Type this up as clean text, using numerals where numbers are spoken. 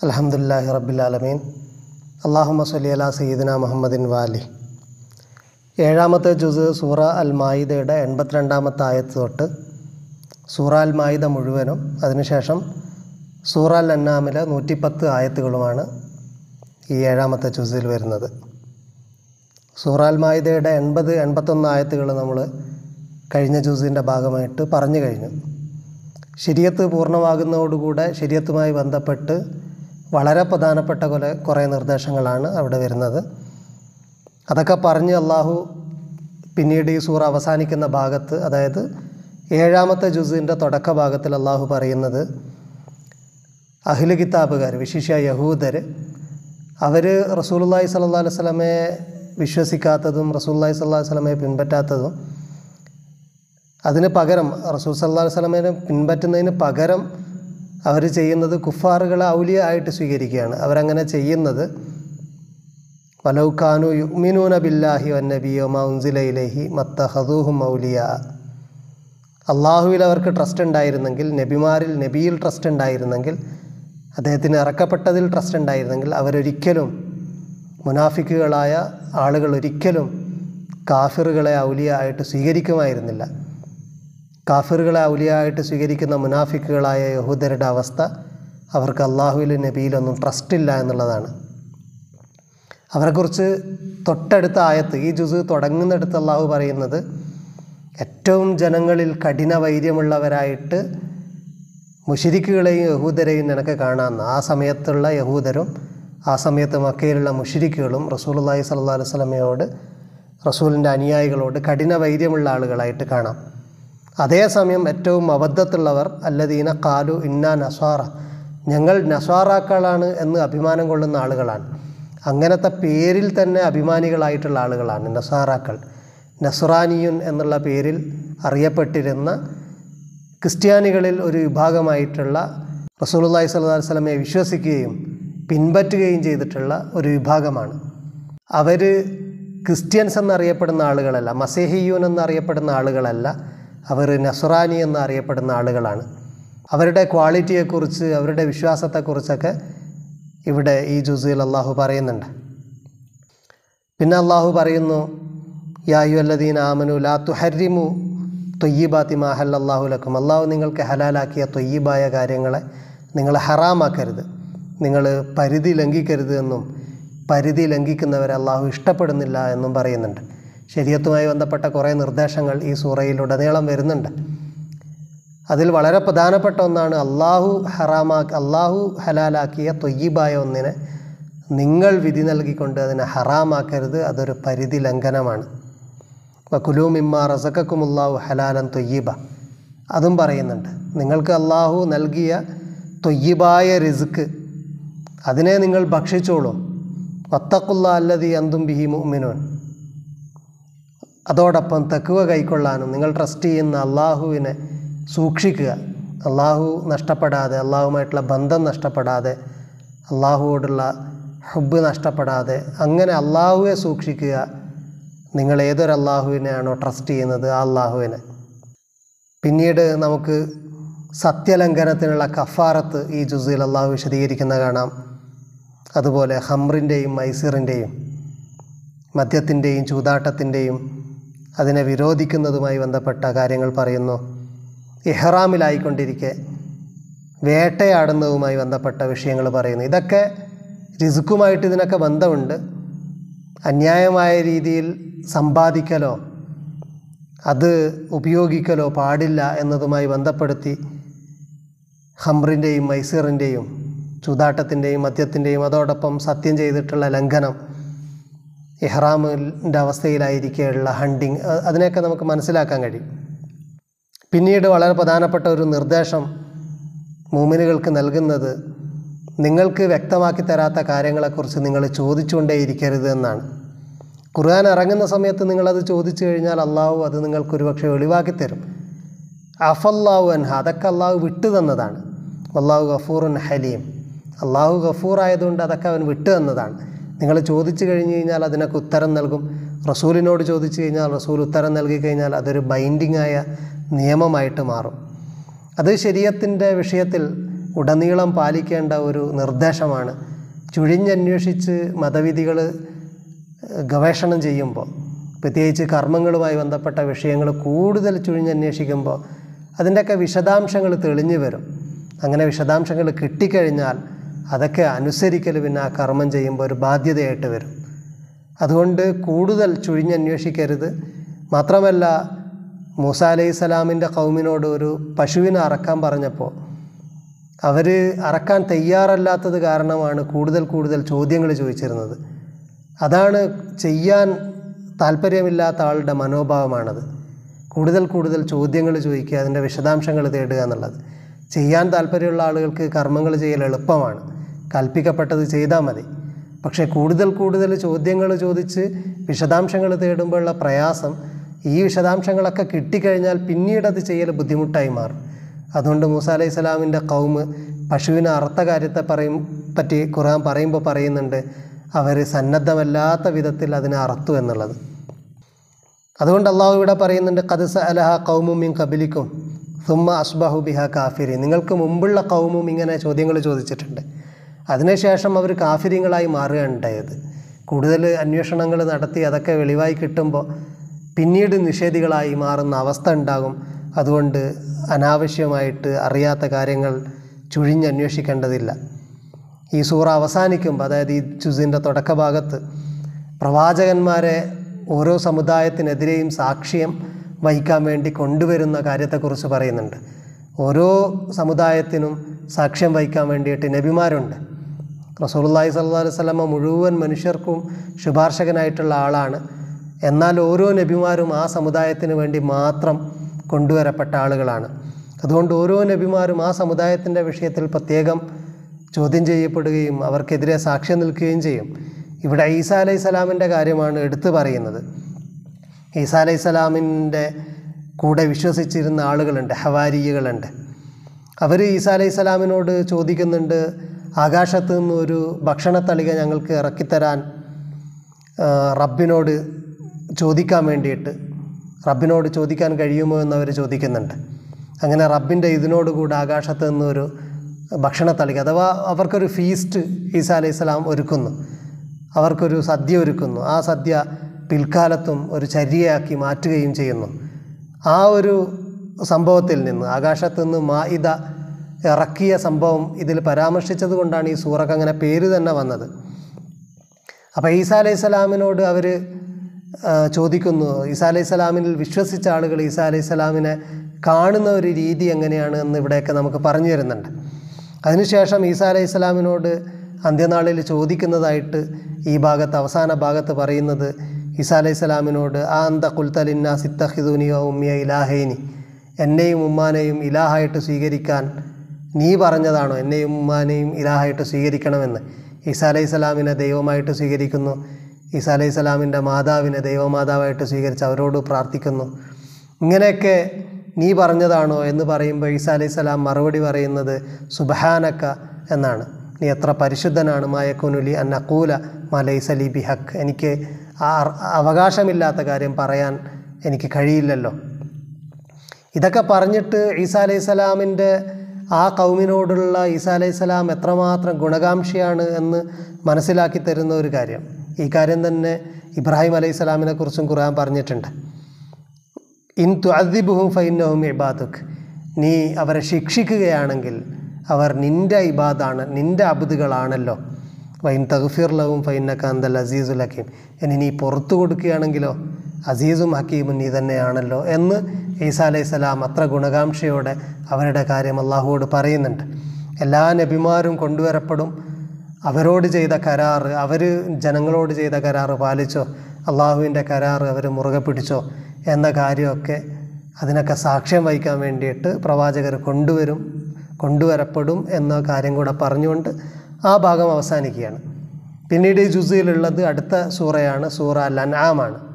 അൽഹംദുലില്ലാഹി റബ്ബിൽ ആലമീൻ. അല്ലാഹുമ്മ സ്വല്ലി അലാ സയ്യിദിന മുഹമ്മദിൻ വാലി. 7-ാമത്തെ ജുസ് സൂറ അൽ മായിദയുടെ 82-ാമത്തെ ആയത്ത് തൊട്ട് സൂറ അൽ മായിദ മുഴുവനും അതിനുശേഷം സൂറ അൽ അൻആമിലെ 110 ആയത്തുകളുമാണ് ഈ 7-ാമത്തെ ജുസിൽ വരുന്നത്. സൂറ അൽ മായിദയുടെ 80-81 ആയത്തുകൾ നമ്മൾ കഴിഞ്ഞ ജുസിൻ്റെ ഭാഗമായിട്ട് പറഞ്ഞു കഴിഞ്ഞു. ശരീഅത്ത് പൂർണ്ണമാകുന്നതോടുകൂടെ ശരീഅത്തുമായി ബന്ധപ്പെട്ട് വളരെ പ്രധാനപ്പെട്ട കുറേ നിർദ്ദേശങ്ങളാണ് അവിടെ വരുന്നത്. അതൊക്കെ പറഞ്ഞ് അള്ളാഹു പിന്നീട് ഈ സൂറ അവസാനിക്കുന്ന ഭാഗത്ത്, അതായത് 7-ാമത്തെ ജുസിൻ്റെ തുടക്ക ഭാഗത്തിൽ അള്ളാഹു പറയുന്നത്, അഹ്ലു കിതാബുകാർ, വിശിഷ്യ യഹൂദർ, അവർ റസൂലുള്ളാഹി സ്വല്ലല്ലാഹു അലൈഹി വസല്ലമയെ വിശ്വസിക്കാത്തതും റസൂലുള്ളാഹി സ്വല്ലല്ലാഹു അലൈഹി വസല്ലമയെ പിൻപറ്റാത്തതും, അതിന് പകരം റസൂൽ സല്ലല്ലാഹു അലൈഹി വസല്ലമയെ പിൻപറ്റുന്നതിന് പകരം അവർ ചെയ്യുന്നത് കുഫാറുകളെ ഔലിയ ആയിട്ട് സ്വീകരിക്കുകയാണ്. അവരങ്ങനെ ചെയ്യുന്നത് വലൗ കാനു യുഅ്മിനൂന ബില്ലാഹി വന്നബിയ്യി വമാ ഉൻസില ഇലൈഹി മത്തഖദൂഹും ഔലിയാ. അള്ളാഹുവിൽ അവർക്ക് ട്രസ്റ്റ് ഉണ്ടായിരുന്നെങ്കിൽ, നബിയിൽ ട്രസ്റ്റ് ഉണ്ടായിരുന്നെങ്കിൽ, അദ്ദേഹത്തിന് ഇറക്കപ്പെട്ടതിൽ ട്രസ്റ്റ് ഉണ്ടായിരുന്നെങ്കിൽ, അവരൊരിക്കലും, മുനാഫിക്കുകളായ ആളുകൾ ഒരിക്കലും കാഫിറുകളെ ഔലിയ ആയിട്ട് സ്വീകരിക്കുമായിരുന്നില്ല. കാഫിറുകളെ ഔലിയ ആയിട്ട് സ്വീകരിക്കുന്ന മുനാഫിക്കുകളായ യഹൂദരുടെ അവസ്ഥ, അവർക്ക് അള്ളാഹുവിൽ നബിയിലൊന്നും ട്രസ്റ്റ് ഇല്ല എന്നുള്ളതാണ്. അവരെക്കുറിച്ച് തൊട്ടടുത്ത ആയത്ത്, ഈ ജുസ് തുടങ്ങുന്നിടത്ത് അള്ളാഹു പറയുന്നത്, ഏറ്റവും ജനങ്ങളിൽ കഠിന വൈര്യമുള്ളവരായിട്ട് മുശ്രിക്കുകളെയും യഹൂദരെയും നിനക്ക് കാണാമെന്ന്. ആ സമയത്തുള്ള യഹൂദരും ആ സമയത്ത് മക്കയിലുള്ള മുശ്രിക്കുകളും റസൂലുള്ളാഹി സ്വല്ലല്ലാഹു അലൈഹി വസല്ലമയോട്, റസൂലിൻ്റെ അനുയായികളോട് കഠിന വൈര്യമുള്ള ആളുകളായിട്ട് കാണാം. അതേസമയം ഏറ്റവും അബദ്ധത്തുള്ളവർ അല്ലദീന ഖാലു ഇന്നാ നസ്വാറ, ഞങ്ങൾ നസ്വാറാക്കളാണ് എന്ന് അഭിമാനം കൊള്ളുന്ന ആളുകളാണ്. അങ്ങനത്തെ പേരിൽ തന്നെ അഭിമാനികളായിട്ടുള്ള ആളുകളാണ് നസ്വാറാക്കൾ. നസ്രാനിയുൻ എന്നുള്ള പേരിൽ അറിയപ്പെട്ടിരുന്ന ക്രിസ്ത്യാനികളിൽ ഒരു വിഭാഗമായിട്ടുള്ള, റസൂലുള്ളാഹി സ്വല്ലല്ലാഹു അലൈഹി വസല്ലമയെ വിശ്വസിക്കുകയും പിൻപറ്റുകയും ചെയ്തിട്ടുള്ള ഒരു വിഭാഗമാണ്. അവർ ക്രിസ്ത്യൻസ് എന്നറിയപ്പെടുന്ന ആളുകളല്ല, മസീഹിയൂൻ എന്നറിയപ്പെടുന്ന ആളുകളല്ല, അവർ നസ്രാനി എന്നറിയപ്പെടുന്ന ആളുകളാണ്. അവരുടെ ക്വാളിറ്റിയെക്കുറിച്ച്, അവരുടെ വിശ്വാസത്തെക്കുറിച്ചൊക്കെ ഇവിടെ ഈ ജുസിൽ അള്ളാഹു പറയുന്നുണ്ട്. പിന്നെ അള്ളാഹു പറയുന്നു, യാ അയ്യുഹല്ലദീന ആമനു ലാ തുഹർരിമു ത്വയ്യിബാതി മാ അഹല്ലല്ലാഹു ലക്കും. അള്ളാഹു നിങ്ങൾക്ക് ഹലാലാക്കിയ ത്വയ്യിബായ കാര്യങ്ങളെ നിങ്ങൾ ഹറാമാക്കരുത്, നിങ്ങൾ പരിധി ലംഘിക്കരുത് എന്നും, പരിധി ലംഘിക്കുന്നവരെ അള്ളാഹു ഇഷ്ടപ്പെടുന്നില്ല എന്നും പറയുന്നുണ്ട്. ശരീഅത്തുമായി ബന്ധപ്പെട്ട കുറേ നിർദ്ദേശങ്ങൾ ഈ സൂറയിലുടനീളം വരുന്നുണ്ട്. അതിൽ വളരെ പ്രധാനപ്പെട്ട ഒന്നാണ് അള്ളാഹു ഹലാലാക്കിയ ത്വയ്യിബായ ഒന്നിനെ നിങ്ങൾ വിധി നൽകിക്കൊണ്ട് അതിനെ ഹറാമാക്കരുത്, അതൊരു പരിധി ലംഘനമാണ്. വകുലൂ മിമ്മാ റസഖക്കുമുല്ലാഹു ഹലാലൻ ത്വയ്യിബ, അതും പറയുന്നുണ്ട്. നിങ്ങൾക്ക് അള്ളാഹു നൽകിയ ത്വയ്യിബായ റിസ്ക്, അതിനെ നിങ്ങൾ ഭക്ഷിച്ചോളൂ. വത്തഖുല്ലാഹ അല്ലദീ അൻതും ബിഹി മുഅ്മിനൂൻ, അതോടൊപ്പം തഖ്വ കൈക്കൊള്ളാനും നിങ്ങൾ ട്രസ്റ്റ് ചെയ്യുന്ന അള്ളാഹുവിനെ സൂക്ഷിക്കുക. അള്ളാഹു നഷ്ടപ്പെടാതെ, അള്ളാഹുമായിട്ടുള്ള ബന്ധം നഷ്ടപ്പെടാതെ, അള്ളാഹുവോടുള്ള ഹുബ്ബ് നഷ്ടപ്പെടാതെ, അങ്ങനെ അള്ളാഹുവെ സൂക്ഷിക്കുക. നിങ്ങൾ ഏതൊരു അള്ളാഹുവിനെയാണോ ട്രസ്റ്റ് ചെയ്യുന്നത് ആ അള്ളാഹുവിനെ. പിന്നീട് നമുക്ക് സത്യലംഘനത്തിനുള്ള കഫാറത്ത് ഈ ജുസിൽ അള്ളാഹു വിശദീകരിക്കുന്ന കാണാം. അതുപോലെ ഖംറിൻ്റെയും മൈസിറിൻ്റെയും, മദ്യത്തിൻ്റെയും ചൂതാട്ടത്തിൻ്റെയും അതിനെ വിരോധിക്കുന്നതുമായി ബന്ധപ്പെട്ട കാര്യങ്ങൾ പറയുന്നു. ഇഹ്റാമിലായിക്കൊണ്ടിരിക്കെ വേട്ടയാടുന്നതുമായി ബന്ധപ്പെട്ട വിഷയങ്ങൾ പറയുന്നു. ഇതൊക്കെ റിസ്ക്കുമായിട്ട് ഇതിനൊക്കെ ബന്ധമുണ്ട്. അന്യായമായ രീതിയിൽ സമ്പാദിക്കലോ അത് ഉപയോഗിക്കലോ പാടില്ല എന്നതുമായി ബന്ധപ്പെടുത്തി ഖംറിൻ്റെയും മൈസിറിൻ്റെയും ചൂതാട്ടത്തിൻ്റെയും മദ്യത്തിൻ്റെയും അതോടൊപ്പം സത്യം ചെയ്തിട്ടുള്ള ലംഘനം, ഇഹ്റാമിൻ്റെ അവസ്ഥയിലായിരിക്കെയുള്ള ഹണ്ടിങ്, അതിനെയൊക്കെ നമുക്ക് മനസ്സിലാക്കാൻ കഴിയും. പിന്നീട് വളരെ പ്രധാനപ്പെട്ട ഒരു നിർദ്ദേശം മുഅ്മിനുകൾക്ക് നൽകുന്നത്, നിങ്ങൾക്ക് വ്യക്തമാക്കി തരാത്ത കാര്യങ്ങളെക്കുറിച്ച് നിങ്ങൾ ചോദിച്ചുകൊണ്ടേയിരിക്കരുത് എന്നാണ്. ഖുർആൻ ഇറങ്ങുന്ന സമയത്ത് നിങ്ങളത് ചോദിച്ചു കഴിഞ്ഞാൽ അള്ളാഹു അത് നിങ്ങൾക്കൊരു പക്ഷേ ഒഴിവാക്കി തരും. അഫല്ലാഹു അൻഹ, അതൊക്കെ അള്ളാഹു വിട്ടു തന്നതാണ്. അള്ളാഹു ഗഫൂറുൻ ഹലീം, അള്ളാഹു ഗഫൂറായതുകൊണ്ട് അതൊക്കെ അവൻ വിട്ടു തന്നതാണ്. നിങ്ങൾ ചോദിച്ചു കഴിഞ്ഞ് കഴിഞ്ഞാൽ അതിനൊക്കെ ഉത്തരം നൽകും. റസൂലിനോട് ചോദിച്ചു കഴിഞ്ഞാൽ റസൂൽ ഉത്തരം നൽകി കഴിഞ്ഞാൽ അതൊരു ബൈൻഡിങ് ആയ നിയമമായിട്ട് മാറും. അത് ശരീഅത്തിൻ്റെ വിഷയത്തിൽ ഉടനീളം പാലിക്കേണ്ട ഒരു നിർദ്ദേശമാണ്. ചുഴിഞ്ഞന്വേഷിച്ച് മതവിധികൾ ഗവേഷണം ചെയ്യുമ്പോൾ, പ്രത്യേകിച്ച് കർമ്മങ്ങളുമായി ബന്ധപ്പെട്ട വിഷയങ്ങൾ കൂടുതൽ ചുഴിഞ്ഞന്വേഷിക്കുമ്പോൾ അതിൻ്റെയൊക്കെ വിശദാംശങ്ങൾ തെളിഞ്ഞു വരും. അങ്ങനെ വിശദാംശങ്ങൾ കിട്ടിക്കഴിഞ്ഞാൽ അതൊക്കെ അനുസരിക്കൽ പിന്നെ ആ കർമ്മം ചെയ്യുമ്പോൾ ഒരു ബാധ്യതയായിട്ട് വരും. അതുകൊണ്ട് കൂടുതൽ ചുഴിഞ്ഞന്വേഷിക്കരുത്. മാത്രമല്ല, മൂസ അലൈഹിസ്സലാമിൻ്റെ ഖൗമിനോട് ഒരു പശുവിനെ അറക്കാൻ പറഞ്ഞപ്പോൾ അവർ അറക്കാൻ തയ്യാറല്ലാത്തത് കാരണമാണ് കൂടുതൽ ചോദ്യങ്ങൾ ചോദിച്ചിരുന്നത്. അതാണ് ചെയ്യാൻ താല്പര്യമില്ലാത്ത ആളുടെ മനോഭാവമാണത്. കൂടുതൽ ചോദ്യങ്ങൾ ചോദിക്കുക, അതിൻ്റെ വിശദാംശങ്ങൾ തേടുക എന്നുള്ളത്. ചെയ്യാൻ താല്പര്യമുള്ള ആളുകൾക്ക് കർമ്മങ്ങൾ ചെയ്യൽ എളുപ്പമാണ്, കൽപ്പിക്കപ്പെട്ടത് ചെയ്താൽ മതി. പക്ഷേ കൂടുതൽ ചോദ്യങ്ങൾ ചോദിച്ച് വിശദാംശങ്ങൾ തേടുമ്പോഴുള്ള പ്രയാസം, ഈ വിശദാംശങ്ങളൊക്കെ കിട്ടിക്കഴിഞ്ഞാൽ പിന്നീട് അത് ചെയ്യൽ ബുദ്ധിമുട്ടായി മാറും. അതുകൊണ്ട് മൂസ അലൈഹിസ്സലാമിൻ്റെ ഖൗമ് പശുവിനെ അറുത്ത കാര്യത്തെ പറ്റി ഖുർആൻ പറയുമ്പോൾ പറയുന്നുണ്ട്, അവർ സന്നദ്ധമല്ലാത്ത വിധത്തിൽ അതിനെ അറുത്തു എന്നുള്ളത്. അതുകൊണ്ട് അള്ളാഹു ഇവിടെ പറയുന്നുണ്ട്, ഖദ് സഅലഹ ഖൗമും മിൻ ഖബലിക്കും സുമ്മ അസ്ബഹു ബിഹാ കാഫിരീൻ. നിങ്ങൾക്ക് മുമ്പുള്ള ഖൗമും ഇങ്ങനെ ചോദ്യങ്ങൾ ചോദിച്ചിട്ടുണ്ട്, അതിനുശേഷം അവർ കാഫിര്യങ്ങളായി മാറുകയാണ് ഉണ്ടായത്. കൂടുതൽ അന്വേഷണങ്ങൾ നടത്തി അതൊക്കെ വെളിവായി കിട്ടുമ്പോൾ പിന്നീട് നിഷേധികളായി മാറുന്ന അവസ്ഥ ഉണ്ടാകും. അതുകൊണ്ട് അനാവശ്യമായിട്ട് അറിയാത്ത കാര്യങ്ങൾ ചുഴിഞ്ഞന്വേഷിക്കേണ്ടതില്ല. ഈ സൂറ അവസാനിക്കുമ്പോൾ, അതായത് ഈ ജുസിൻ്റെ തുടക്ക ഭാഗത്ത്, പ്രവാചകന്മാരെ ഓരോ സമുദായത്തിനെതിരെയും സാക്ഷ്യം വഹിക്കാൻ വേണ്ടി കൊണ്ടുവരുന്ന കാര്യത്തെക്കുറിച്ച് പറയുന്നുണ്ട്. ഓരോ സമുദായത്തിനും സാക്ഷ്യം വഹിക്കാൻ വേണ്ടിയിട്ട് നബിമാരുണ്ട്. റസൂലുള്ളാഹി സ്വല്ലല്ലാഹു അലൈഹി വസല്ലമ മുഴുവൻ മനുഷ്യർക്കും ശുപാർശകനായിട്ടുള്ള ആളാണ്. എന്നാൽ ഓരോ നബിമാരും ആ സമുദായത്തിന് വേണ്ടി മാത്രം കൊണ്ടുവരപ്പെട്ട ആളുകളാണ്. അതുകൊണ്ട് ഓരോ നബിമാരും ആ സമുദായത്തിൻ്റെ വിഷയത്തിൽ പ്രത്യേകം ചോദ്യം ചെയ്യപ്പെടുകയും അവർക്കെതിരെ സാക്ഷ്യം നിൽക്കുകയും ചെയ്യും. ഇവിടെ ഈസാ അലൈഹിസ്സലാമിൻ്റെ കാര്യമാണ് എടുത്തു പറയുന്നത്. ഈസാ അലൈഹിസ്സലാമിൻ്റെ കൂടെ വിശ്വസിച്ചിരുന്ന ആളുകളുണ്ട്, ഹവാരികളുണ്ട്. അവർ ഈസാ അലൈഹിസ്സലാമിനോട് ചോദിക്കുന്നുണ്ട്, ആകാശത്ത് നിന്ന് ഒരു ഭക്ഷണത്തളിക ഞങ്ങൾക്ക് ഇറക്കിത്തരാൻ റബ്ബിനോട് ചോദിക്കാൻ വേണ്ടിയിട്ട്, റബ്ബിനോട് ചോദിക്കാൻ കഴിയുമോ എന്നവർ ചോദിക്കുന്നുണ്ട്. അങ്ങനെ റബ്ബിൻ്റെ ഇതിനോടുകൂടെ ആകാശത്ത് നിന്നൊരു ഭക്ഷണത്തളിക, അഥവാ അവർക്കൊരു ഫീസ്റ്റ് ഈസാ അലൈഹിസ്സലാം ഒരുക്കുന്നു, അവർക്കൊരു സദ്യ ഒരുക്കുന്നു. ആ സദ്യ പിൽക്കാലത്തും ഒരു ചര്യയാക്കി മാറ്റുകയും ചെയ്യുന്നു. ആ ഒരു സംഭവത്തിൽ നിന്ന്, ആകാശത്ത് നിന്ന് മാഇദ ഇറക്കിയ സംഭവം ഇതിൽ പരാമർശിച്ചത് കൊണ്ടാണ് ഈ സൂറക്ക് അങ്ങനെ പേര് തന്നെ വന്നത്. അപ്പോൾ ഈസാ അലൈഹിസ്സലാമിനോട് അവർ ചോദിക്കുന്നു, ഈസാ അലൈഹിസ്സലാമിൽ വിശ്വസിച്ച ആളുകൾ ഈസാ അലൈഹിസ്സലാമിനെ കാണുന്ന ഒരു രീതി എങ്ങനെയാണ് എന്ന് ഇവിടെയൊക്കെ നമുക്ക് പറഞ്ഞു തരുന്നുണ്ട്. അതിനുശേഷം ഈസാ അലൈഹിസ്സലാമിനോട് അന്ത്യനാളിൽ ചോദിക്കുന്നതായിട്ട് ഈ ഭാഗത്ത്, അവസാന ഭാഗത്ത് പറയുന്നത്, ഈസാ അലൈഹിസ്സലാമിനോട് ആ അന്ത ഖുൽത ലിന്നാസി ഇത്തഖിദൂനി വ ഉമ്മിയ ഇലാഹൈനി, എന്നെയും ഉമ്മാനെയും ഇലാഹായിട്ട് സ്വീകരിക്കാൻ നീ പറഞ്ഞതാണോ, എന്നെയും ഉമ്മാനെയും ഇലാഹായിട്ട് സ്വീകരിക്കണമെന്ന്. ഈസാ അലൈഹിസ്സലാമിനെ ദൈവമായിട്ട് സ്വീകരിക്കുന്നു. ഈസാ അലൈഹിസ്സലാമിൻ്റെ മാതാവിനെ ദൈവമാതാവായിട്ട് സ്വീകരിച്ച് അവരോട് പ്രാർത്ഥിക്കുന്നു. ഇങ്ങനെയൊക്കെ നീ പറഞ്ഞതാണോ എന്ന് പറയുമ്പോൾ ഈസാ അലൈഹിസ്സലാം മറുപടി പറയുന്നത് സുബ്ഹാനക എന്നാണ്. നീ എത്ര പരിശുദ്ധനാണ്, മായക്കുനുലി അൻ അഖൂല മാ ലൈസ ലി ബിഹഖ്, എനിക്ക് ആ അവകാശമില്ലാത്ത കാര്യം പറയാൻ എനിക്ക് കഴിയില്ലല്ലോ. ഇതൊക്കെ പറഞ്ഞിട്ട് ഈസാ അലൈഹിസ്സലാമിൻ്റെ ആ ഖൗമിനോടുള്ള ഈസാ അലൈഹിസ്സലാം എത്രമാത്രം ഗുണകാംക്ഷിയാണ് എന്ന് മനസ്സിലാക്കി തരുന്ന ഒരു കാര്യം. ഈ കാര്യം തന്നെ ഇബ്രാഹിം അലൈഹിസ്സലാമിനെ കുറിച്ചും ഖുർആൻ പറഞ്ഞിട്ടുണ്ട്. ഇൻ തുഅദ്ദിബുഹും ഫഇന്നഹും ഇബാദുക്, നീ അവരെ ശിക്ഷിക്കുകയാണെങ്കിൽ അവർ നിൻ്റെ ഇബാദാണ്, നിൻ്റെ അബ്ദുകളാണല്ലോ. വൈൻ തഗ്ഫിർ ലഹും ഫഇന്നക അന്തൽ അസീസുൽ ഹക്കീം, ഇനി നീ പുറത്തു കൊടുക്കുകയാണെങ്കിലോ അസീസും ഹക്കീമും നീ തന്നെയാണല്ലോ എന്ന് ഈസാ അലൈഹിസ്സലാം അത്ര ഗുണകാംക്ഷയോടെ അവരുടെ കാര്യം അള്ളാഹുവോട് പറയുന്നുണ്ട്. എല്ലാ നബിമാരും കൊണ്ടുവരപ്പെടും. അവരോട് ചെയ്ത കരാറ്, അവർ ജനങ്ങളോട് ചെയ്ത കരാറ് പാലിച്ചോ, അള്ളാഹുവിൻ്റെ കരാറ് അവർ മുറുകെ പിടിച്ചോ എന്ന കാര്യമൊക്കെ, അതിനൊക്കെ സാക്ഷ്യം വഹിക്കാൻ വേണ്ടിയിട്ട് പ്രവാചകർ കൊണ്ടുവരപ്പെടും എന്ന കാര്യം കൂടെ പറഞ്ഞുകൊണ്ട് ആ ഭാഗം അവസാനിക്കുകയാണ്. പിന്നീട് ഈ ജുസിലുള്ളത് അടുത്ത സൂറയാണ്, സൂറ അൽ അൻആമാണ്.